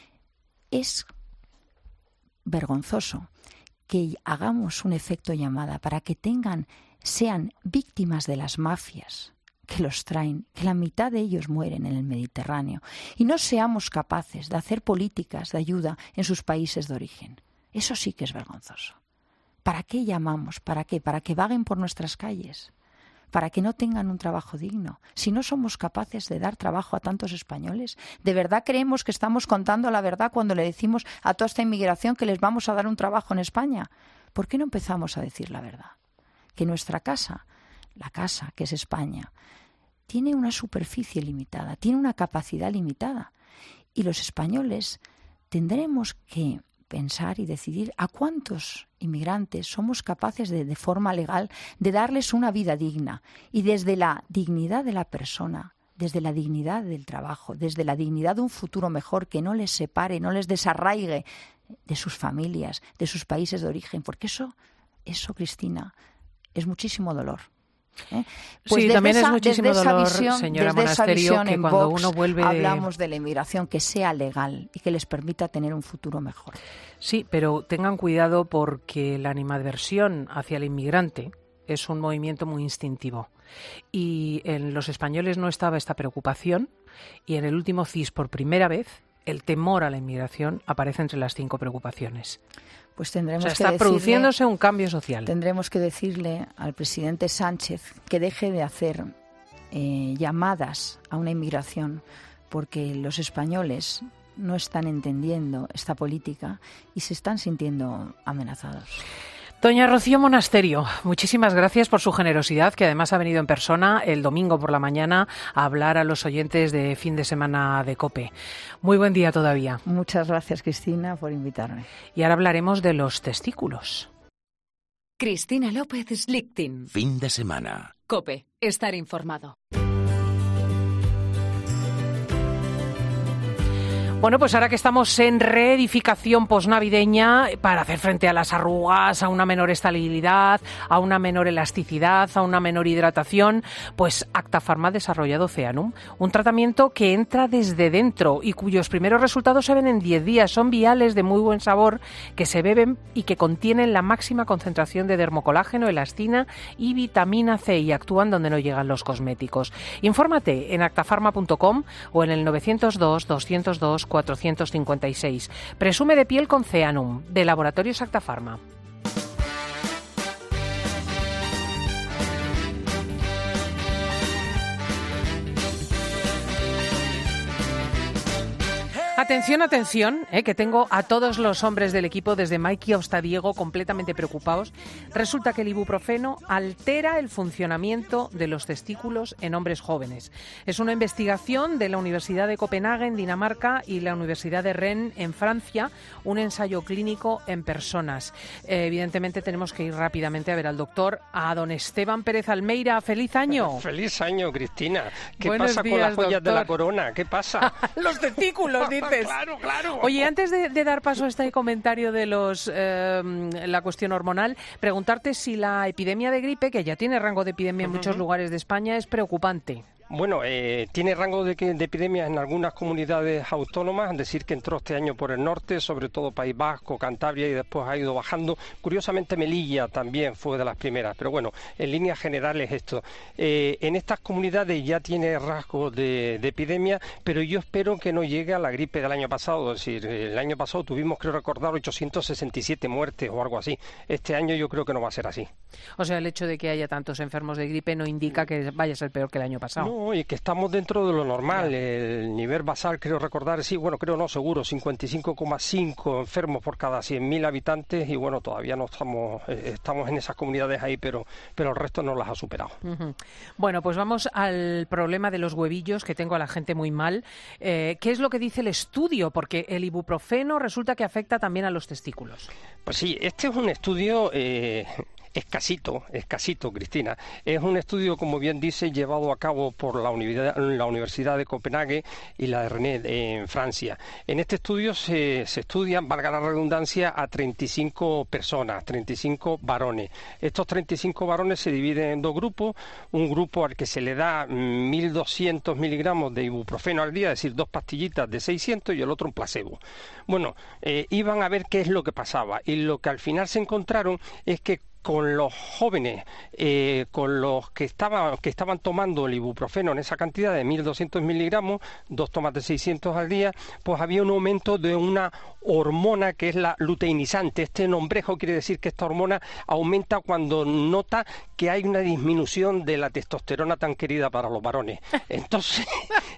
vergonzoso que hagamos un efecto llamada para que sean víctimas de las mafias que los traen, que la mitad de ellos mueren en el Mediterráneo, y no seamos capaces de hacer políticas de ayuda en sus países de origen. Eso sí que es vergonzoso. ¿Para qué llamamos? ¿Para qué? ¿Para que vaguen por nuestras calles? ¿Para que no tengan un trabajo digno? Si no somos capaces de dar trabajo a tantos españoles, ¿de verdad creemos que estamos contando la verdad cuando le decimos a toda esta inmigración que les vamos a dar un trabajo en España? ¿Por qué no empezamos a decir la verdad? Que nuestra casa, la casa que es España, tiene una superficie limitada, tiene una capacidad limitada. Y los españoles tendremos que pensar y decidir a cuántos inmigrantes somos capaces de forma legal de darles una vida digna. Y desde la dignidad de la persona, desde la dignidad del trabajo, desde la dignidad de un futuro mejor que no les separe, no les desarraigue de sus familias, de sus países de origen. Porque eso, Cristina, es muchísimo dolor. Pues sí, también es muchísimo dolor, señora Monasterio, que cuando uno vuelve... Hablamos de la inmigración que sea legal y que les permita tener un futuro mejor. Sí, pero tengan cuidado porque la animadversión hacia el inmigrante es un movimiento muy instintivo. Y en los españoles no estaba esta preocupación, y en el último CIS, por primera vez, el temor a la inmigración aparece entre las 5 preocupaciones. Pues tendremos que está produciéndose un cambio social. Tendremos que decirle al presidente Sánchez que deje de hacer llamadas a una inmigración, porque los españoles no están entendiendo esta política y se están sintiendo amenazados. Doña Rocío Monasterio, muchísimas gracias por su generosidad, que además ha venido en persona el domingo por la mañana a hablar a los oyentes de fin de semana de COPE. Muy buen día todavía. Muchas gracias, Cristina, por invitarme. Y ahora hablaremos de los testículos. Cristina López Slichting. Fin de semana. COPE, estar informado. Bueno, pues ahora que estamos en reedificación posnavideña para hacer frente a las arrugas, a una menor estabilidad, a una menor elasticidad, a una menor hidratación, pues Acta Pharma ha desarrollado Ceanum, un tratamiento que entra desde dentro y cuyos primeros resultados se ven en 10 días. Son viales de muy buen sabor que se beben y que contienen la máxima concentración de dermocolágeno, elastina y vitamina C y actúan donde no llegan los cosméticos. Infórmate en actafarma.com o en el 902 202 456. Presume de piel con Ceanum, de Laboratorios Acta Pharma. Atención, atención, que tengo a todos los hombres del equipo, desde Mikey hasta Diego, completamente preocupados. Resulta que el ibuprofeno altera el funcionamiento de los testículos en hombres jóvenes. Es una investigación de la Universidad de Copenhague, en Dinamarca, y la Universidad de Rennes, en Francia, un ensayo clínico en personas. Evidentemente tenemos que ir rápidamente a ver al doctor, a don Esteban Pérez Almeida. ¡Feliz año! ¡Feliz año, Cristina! ¿Qué Buenos pasa días, con las joyas doctor. de la corona? ¿Qué pasa? Los testículos, dice. dices. Claro. Oye, antes de dar paso a este comentario de la cuestión hormonal, preguntarte si la epidemia de gripe, que ya tiene rango de epidemia en muchos lugares de España, es preocupante. Bueno, tiene rango de epidemia en algunas comunidades autónomas, es decir, que entró este año por el norte, sobre todo País Vasco, Cantabria, y después ha ido bajando. Curiosamente, Melilla también fue de las primeras, pero bueno, en líneas generales esto. En estas comunidades ya tiene rasgos de epidemia, pero yo espero que no llegue a la gripe del año pasado. Es decir, el año pasado tuvimos, creo recordar, 867 muertes o algo así. Este año yo creo que no va a ser así. O sea, el hecho de que haya tantos enfermos de gripe no indica que vaya a ser peor que el año pasado. No, y que estamos dentro de lo normal. El nivel basal, creo recordar, seguro, 55,5 enfermos por cada 100.000 habitantes, y bueno, todavía no estamos en esas comunidades ahí, pero el resto no las ha superado. Uh-huh. Bueno, pues vamos al problema de los huevillos, que tengo a la gente muy mal. ¿Qué es lo que dice el estudio? Porque el ibuprofeno resulta que afecta también a los testículos. Pues sí, este es un estudio... Escasito, Cristina. Es un estudio, como bien dice, llevado a cabo por la Universidad de Copenhague y la de Rennes en Francia. En este estudio se estudian, valga la redundancia, a 35 personas, 35 varones. Estos 35 varones se dividen en dos grupos. Un grupo al que se le da 1.200 miligramos de ibuprofeno al día, es decir, 2 pastillitas de 600, y el otro un placebo. Bueno, iban a ver qué es lo que pasaba, y lo que al final se encontraron es que con los jóvenes, con los que estaban tomando el ibuprofeno en esa cantidad de 1.200 miligramos, 2 tomas de 600 al día, pues había un aumento de una hormona que es la luteinizante. Este nombrejo quiere decir que esta hormona aumenta cuando nota que hay una disminución de la testosterona tan querida para los varones. Entonces...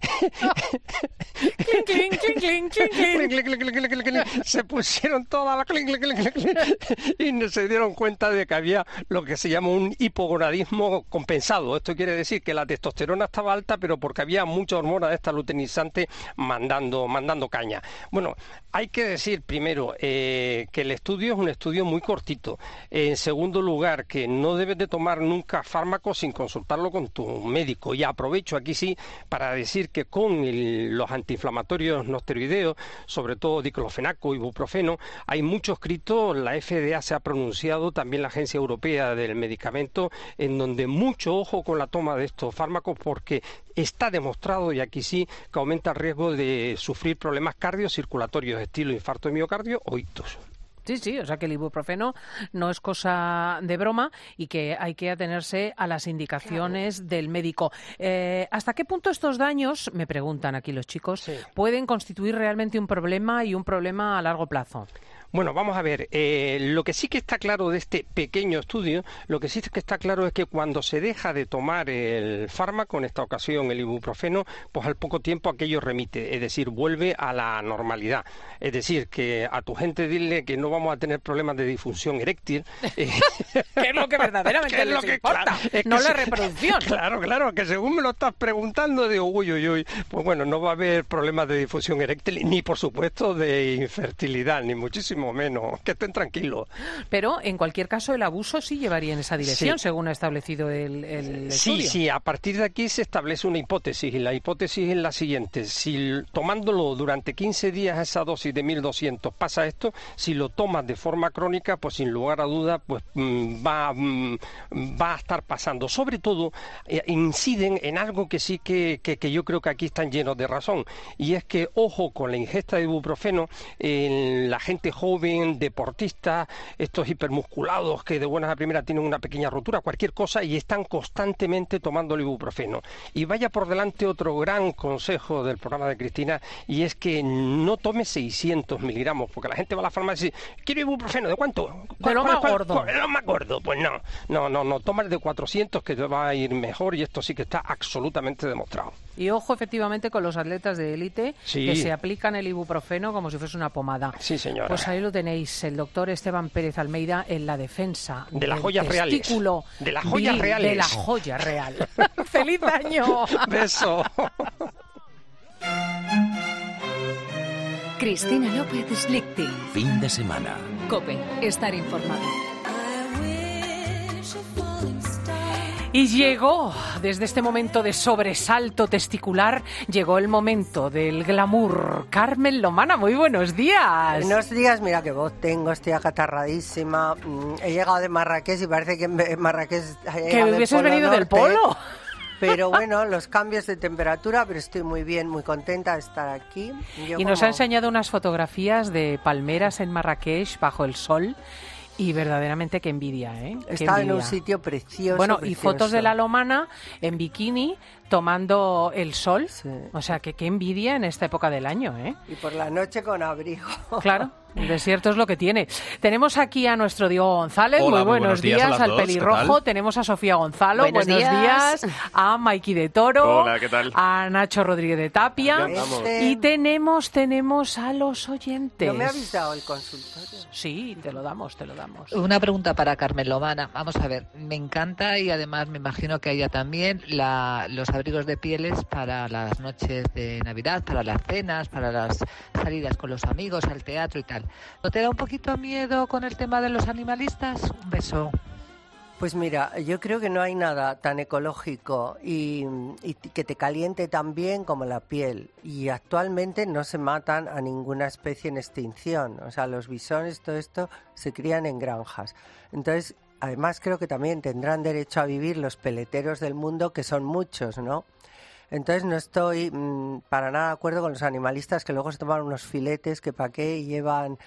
se pusieron todas las... y se dieron cuenta de que había lo que se llama un hipogonadismo compensado. Esto quiere decir que la testosterona estaba alta, pero porque había mucha hormona de esta luteinizante mandando caña. Bueno, hay que decir primero que el estudio es un estudio muy cortito. En segundo lugar, que no debes de tomar nunca fármacos sin consultarlo con tu médico. Y aprovecho aquí sí para decir que con los antiinflamatorios no esteroideos, sobre todo diclofenaco, ibuprofeno, hay mucho escrito. La FDA se ha pronunciado, también la Agencia Europea del Medicamento, en donde mucho ojo con la toma de estos fármacos, porque está demostrado, y aquí sí, que aumenta el riesgo de sufrir problemas cardiocirculatorios, estilo infarto de miocardio o ictus. Sí, o sea que el ibuprofeno no es cosa de broma y que hay que atenerse a las indicaciones del médico. ¿Hasta qué punto estos daños, me preguntan aquí los chicos, pueden constituir realmente un problema y un problema a largo plazo? Bueno, vamos a ver, lo que sí que está claro de este pequeño estudio, lo que sí que está claro es que cuando se deja de tomar el fármaco, en esta ocasión el ibuprofeno, pues al poco tiempo aquello remite, es decir, vuelve a la normalidad. Es decir, que a tu gente dile que no vamos a tener problemas de disfunción eréctil. ¿Qué es lo que verdaderamente les importa? Claro, no la reproducción. Claro, que según me lo estás preguntando, digo, uy, pues bueno, no va a haber problemas de difusión eréctil, ni por supuesto de infertilidad, ni muchísimo menos, que estén tranquilos. Pero en cualquier caso el abuso sí llevaría en esa dirección, según ha establecido el estudio. Sí, a partir de aquí se establece una hipótesis, y la hipótesis es la siguiente: si tomándolo durante 15 días esa dosis de 1.200 pasa esto, si lo tomas de forma crónica, pues sin lugar a duda pues va a estar pasando. Sobre todo inciden en algo que sí que yo creo que aquí están llenos de razón, y es que ojo con la ingesta de ibuprofeno en la gente joven, deportistas, estos hipermusculados que de buenas a primeras tienen una pequeña rotura, cualquier cosa, y están constantemente tomando el ibuprofeno. Y vaya por delante otro gran consejo del programa de Cristina, y es que no tome 600 miligramos, porque la gente va a la farmacia y dice, quiero ibuprofeno, ¿de cuánto? De lo más gordo. De lo más gordo. Pues no, toma el de 400, que te va a ir mejor, y esto sí que está absolutamente demostrado. Y ojo efectivamente con los atletas de élite que se aplican el ibuprofeno como si fuese una pomada. Sí, señora. Pues ahí lo tenéis, el doctor Esteban Pérez Almeida en la defensa de las joyas reales. De las joyas reales. De la joya real. ¡Feliz año! Beso. Cristina López Lichting. Fin de semana. COPE. Estar informado. Y llegó, desde este momento de sobresalto testicular, llegó el momento del glamour. Carmen Lomana, muy buenos días. Buenos días, mira qué voz tengo, estoy acatarradísima. He llegado de Marrakech y parece que en Marrakech... Que hubieses venido del polo. Pero bueno, los cambios de temperatura, pero estoy muy bien, muy contenta de estar aquí. Y nos ha enseñado unas fotografías de palmeras en Marrakech bajo el sol. Y verdaderamente qué envidia, ¿eh? Estaba en un sitio precioso. Bueno, precioso. Y fotos de la Lomana en bikini tomando el sol. Sí. O sea, que qué envidia en esta época del año, ¿eh? Y por la noche con abrigo. Claro, el desierto es lo que tiene. Tenemos aquí a nuestro Diego González. Hola, muy buenos días al dos, pelirrojo. Tenemos a Sofía Gonzalo. Buenos días. A Maiki de Toro. Hola, ¿qué tal? A Nacho Rodríguez de Tapia. Y tenemos a los oyentes. ¿No me habéis dado el consultorio? Sí, te lo damos. Una pregunta para Carmen Lomana. Vamos a ver, me encanta y además me imagino que a ella también los abrigos de pieles para las noches de Navidad, para las cenas, para las salidas con los amigos, al teatro y tal. ¿No te da un poquito miedo con el tema de los animalistas? Un beso. Pues mira, yo creo que no hay nada tan ecológico y que te caliente tan bien como la piel. Y actualmente no se matan a ninguna especie en extinción. O sea, los bisones, todo esto, se crían en granjas. Entonces, además creo que también tendrán derecho a vivir los peleteros del mundo, que son muchos, ¿no? Entonces no estoy para nada de acuerdo con los animalistas que luego se toman unos filetes que para qué llevan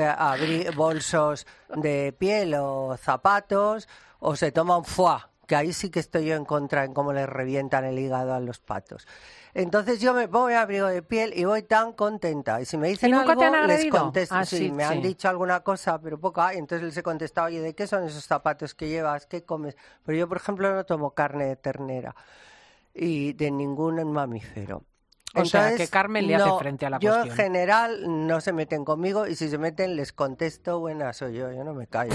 bolsos de piel o zapatos o se toman foie, que ahí sí que estoy yo en contra en cómo les revientan el hígado a los patos. Entonces yo me pongo mi abrigo de piel y voy tan contenta. Y si me dicen nunca algo, te han les agredido? contesto. Ah, sí, me han dicho alguna cosa, pero poca. Y entonces les he contestado, oye, ¿de qué son esos zapatos que llevas? ¿Qué comes? Pero yo, por ejemplo, no tomo carne de ternera y de ningún mamífero. O sea, que Carmen le hace frente a la cuestión. cuestión. Yo en general no se meten conmigo y si se meten les contesto, buena soy yo no me callo.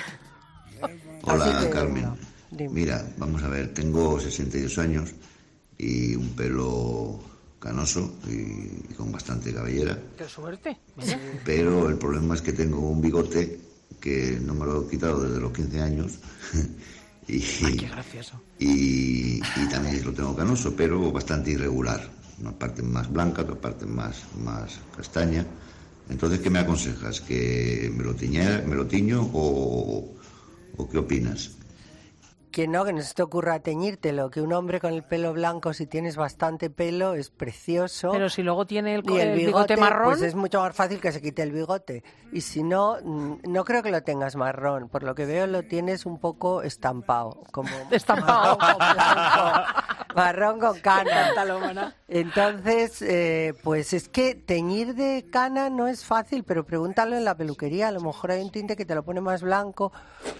Hola, Carmen. Mira, vamos a ver, tengo 62 años y un pelo canoso y con bastante cabellera. ¡Qué suerte! Pero el problema es que tengo un bigote que no me lo he quitado desde los 15 años. Ay, qué gracioso. Y también lo tengo canoso, pero bastante irregular. Una parte más blanca, otra parte más castaña. Entonces, ¿qué me aconsejas? ¿Que me lo tiño o qué opinas? Que no se te ocurra teñírtelo, que un hombre con el pelo blanco, si tienes bastante pelo, es precioso. Pero si luego tiene el bigote marrón... Pues es mucho más fácil que se quite el bigote. Y si no, no creo que lo tengas marrón. Por lo que veo, lo tienes un poco estampado. Como estampado. Marrón con cana. Entonces, pues es que teñir de cana no es fácil, pero pregúntalo en la peluquería. A lo mejor hay un tinte que te lo pone más blanco.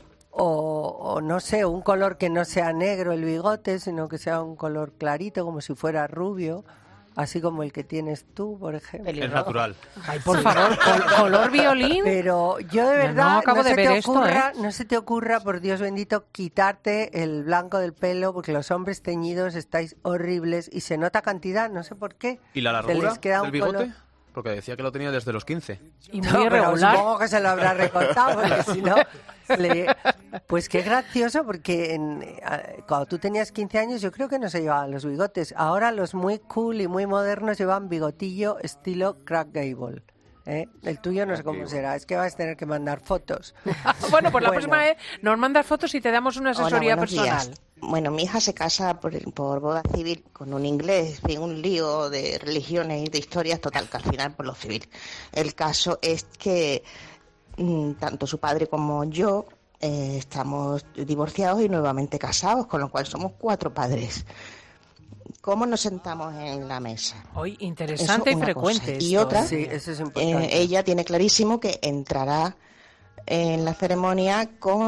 O no sé, un color que no sea negro el bigote, sino que sea un color clarito, como si fuera rubio, así como el que tienes tú, por ejemplo. Es natural. Ay, por favor, color violín. Pero yo de verdad no acabo de ver esto, no se te ocurra, por Dios bendito, quitarte el blanco del pelo, porque los hombres teñidos estáis horribles y se nota cantidad, no sé por qué. ¿Y la Se largura les queda del un color... bigote? Porque decía que lo tenía desde los 15. Y muy No, pero irregular. supongo que se lo habrá recortado, porque si no... Pues qué gracioso, porque cuando tú tenías 15 años yo creo que no se llevaban los bigotes. Ahora los muy cool y muy modernos llevan bigotillo estilo Clark Gable. El tuyo no sé cómo será, es que vas a tener que mandar fotos. Bueno, pues la próxima vez nos mandas fotos y te damos una asesoría personal. Días. Bueno, mi hija se casa por boda civil con un inglés, en un lío de religiones y de historias, total, que al final por lo civil. El caso es que tanto su padre como yo estamos divorciados y nuevamente casados, con lo cual somos 4 padres. ¿Cómo nos sentamos en la mesa? Hoy interesante Eso, y frecuente. Y otra, sí, eso es importante. Ella tiene clarísimo que entrará en la ceremonia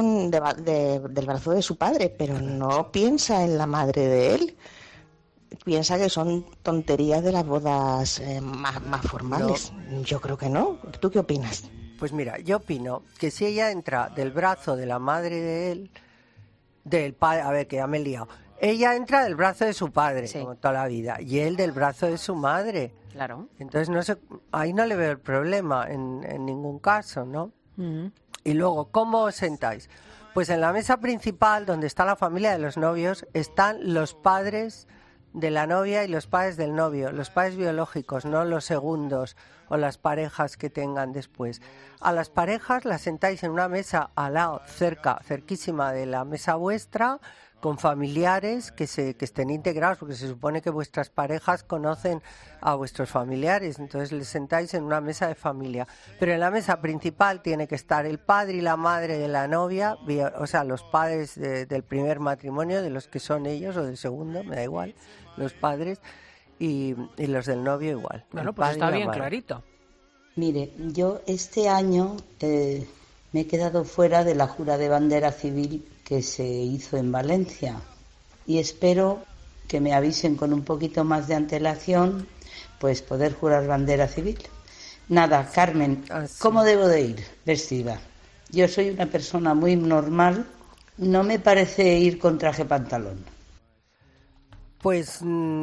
del brazo de su padre, pero no piensa en la madre de él. Piensa que son tonterías de las bodas más formales. No. Yo creo que no. ¿Tú qué opinas? Pues mira, yo opino que si ella entra del brazo de la madre de él, del padre, a ver, que ya me he liado. Ella entra del brazo de su padre, sí, como toda la vida, y él del brazo de su madre. Claro. Entonces no sé, ahí no le veo el problema en ningún caso, ¿no? Y luego, ¿cómo os sentáis? Pues en la mesa principal, donde está la familia de los novios, están los padres de la novia y los padres del novio, los padres biológicos, no los segundos o las parejas que tengan después. A las parejas las sentáis en una mesa al lado, cerquísima de la mesa vuestra, con familiares que estén integrados, porque se supone que vuestras parejas conocen a vuestros familiares, entonces les sentáis en una mesa de familia. Pero en la mesa principal tiene que estar el padre y la madre de la novia, o sea, los padres del primer matrimonio, de los que son ellos, o del segundo, me da igual, los padres, y los del novio igual. Bueno, pues está bien clarito. Mire, yo este año me he quedado fuera de la jura de bandera civil que se hizo en Valencia y espero que me avisen con un poquito más de antelación, pues poder jurar bandera civil. Nada, Carmen, ¿cómo debo de ir vestida? Yo soy una persona muy normal, no me parece ir con traje pantalón. Pues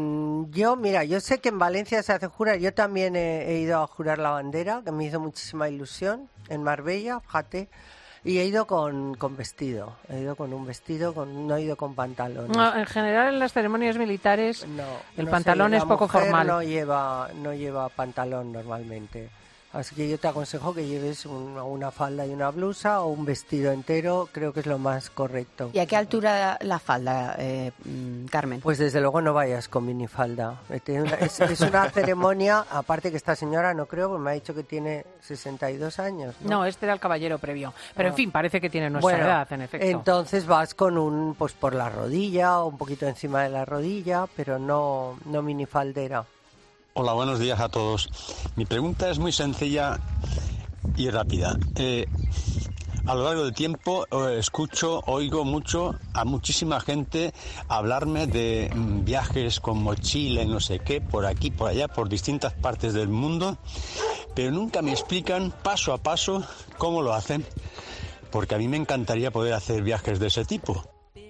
yo sé que en Valencia se hace jurar, yo también he ido a jurar la bandera, que me hizo muchísima ilusión, en Marbella, fíjate, y he ido con vestido, he ido con un vestido, no he ido con pantalón. No, en general en las ceremonias militares el pantalón es poco formal. No lleva pantalón normalmente. Así que yo te aconsejo que lleves una falda y una blusa o un vestido entero, creo que es lo más correcto. ¿Y a qué altura la falda, Carmen? Pues desde luego no vayas con minifalda. Es una ceremonia, aparte que esta señora no creo, porque me ha dicho que tiene 62 años. No, este era el caballero previo. Pero en fin, parece que tiene nuestra edad, en efecto. Entonces vas con pues por la rodilla o un poquito encima de la rodilla, pero no minifaldera. Hola, buenos días a todos. Mi pregunta es muy sencilla y rápida. A lo largo del tiempo oigo mucho a muchísima gente hablarme de viajes con mochila y no sé qué, por aquí, por allá, por distintas partes del mundo, pero nunca me explican paso a paso cómo lo hacen, porque a mí me encantaría poder hacer viajes de ese tipo.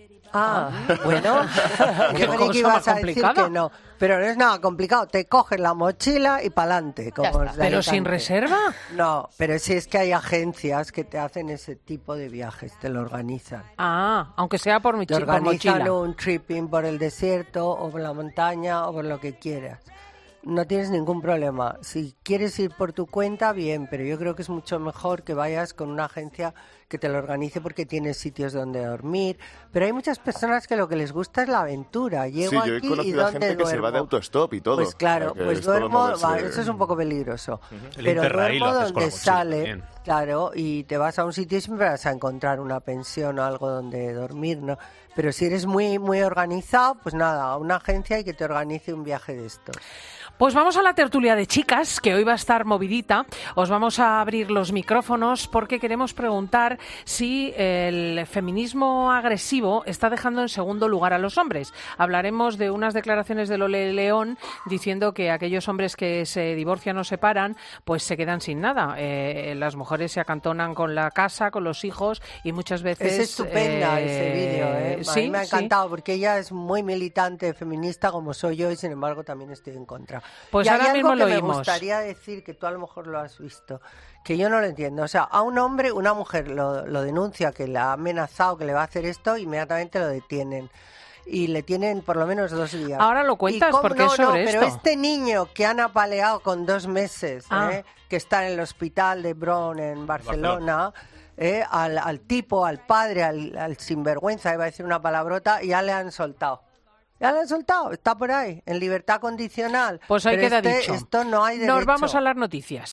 Bueno, yo creí que ibas a decir que no, pero no es nada complicado, te coges la mochila y pa'lante. ¿Pero sin reserva? No, pero sí es que hay agencias que te hacen ese tipo de viajes, te lo organizan. Aunque sea por mochila. Te organizan un tripping por el desierto o por la montaña o por lo que quieras. No tienes ningún problema. Si quieres ir por tu cuenta, bien, pero yo creo que es mucho mejor que vayas con una agencia que te lo organice porque tienes sitios donde dormir. Pero hay muchas personas que lo que les gusta es la aventura. Llego yo he aquí conocido y ¿dónde a gente duermo? que se va de autostop y todo. Pues claro, pues duermo, eso es un poco peligroso. Pero duermo donde sale, claro, y te vas a un sitio y siempre vas a encontrar una pensión o algo donde dormir, ¿no? Pero si eres muy, muy organizado, pues nada, a una agencia y que te organice un viaje de estos. Pues vamos a la tertulia de chicas, que hoy va a estar movidita. Os vamos a abrir los micrófonos porque queremos preguntar si el feminismo agresivo está dejando en segundo lugar a los hombres. Hablaremos de unas declaraciones de Lole León diciendo que aquellos hombres que se divorcian o separan, pues se quedan sin nada. Las mujeres se acantonan con la casa, con los hijos y muchas veces... Es estupenda ese vídeo, Sí, a mí me ha encantado porque ella es muy militante feminista como soy yo y sin embargo también estoy en contra. Pues y hay ahora algo mismo que lo me oímos. gustaría decir, que tú a lo mejor lo has visto, que yo no lo entiendo. O sea, a un hombre, una mujer lo denuncia, que la ha amenazado, que le va a hacer esto, inmediatamente lo detienen. Y le tienen por lo menos 2 días. Ahora lo cuentas porque es sobre esto. Pero este niño que han apaleado con 2 meses, que está en el hospital de Bron en Barcelona, al tipo, al padre, al sinvergüenza, iba a decir una palabrota, ya le han soltado. Ya lo han soltado, está por ahí, en libertad condicional. Pues ahí pero queda dicho. Esto no hay derecho. Nos vamos a las noticias.